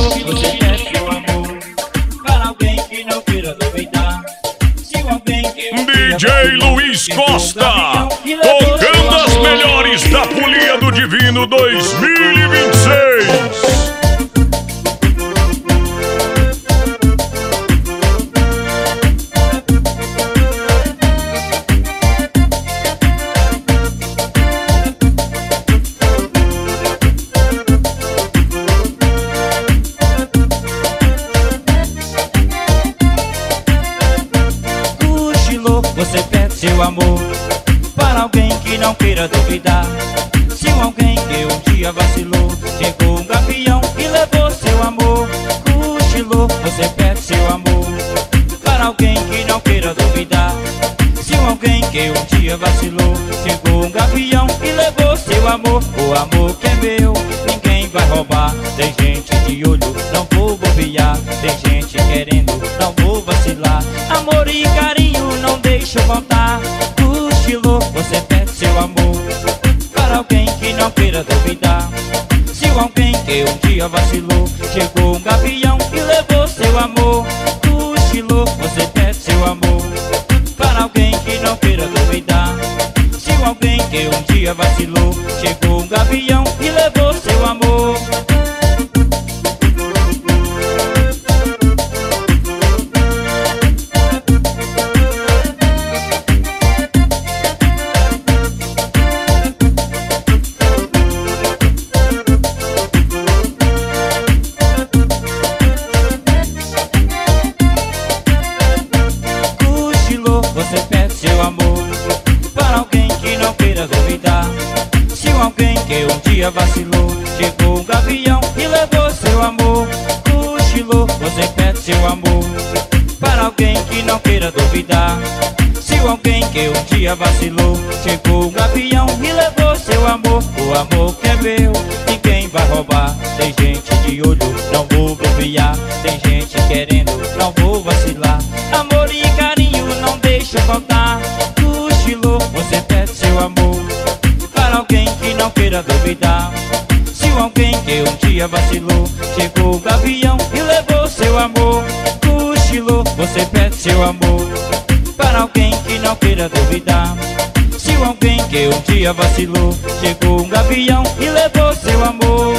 louco, você pede seu amor para alguém que não queira duvidar. Se alguém que DJ Luiz Costa, tocando as melhores da Folia do Divino 2026. Você pede seu amor para alguém que não queira duvidar. Se alguém que um dia vacilou, chegou um gavião e levou seu amor. Cochilou, você pede seu amor para alguém que não queira duvidar. Se alguém que um dia vacilou, chegou um gavião e levou seu amor. O amor que é meu, ninguém vai roubar. Tem gente de olho, não vou bobear. Tem gente querendo, não vou vacilar. Amor e carinho, não deixa eu contar. Cochilou, você pede seu amor para alguém que não queira duvidar. Se alguém que um dia vacilou, chegou um gavião e levou seu amor. Cochilou, você pede seu amor para alguém que não queira duvidar. Se alguém que um dia vacilou, chegou um gavião e levou seu amor. Você pede seu amor para alguém que não queira duvidar. Se alguém que um dia vacilou, chegou um gavião e levou seu amor. Cochilou, você pede seu amor para alguém que não queira duvidar. Se alguém que um dia vacilou, chegou um gavião e levou seu amor. O amor que é meu, ninguém vai roubar. Tem gente de olho, não vou bobear. Tem gente querendo, não vou vacilar. Amor e carinho, não deixa eu contar. Cochilou, você pede seu amor para alguém que não queira duvidar. Se alguém que um dia vacilou, chegou o gavião e levou seu amor. Cochilou, você pede seu amor para alguém que não queira duvidar. Se alguém que um dia vacilou, chegou um gavião e levou seu amor.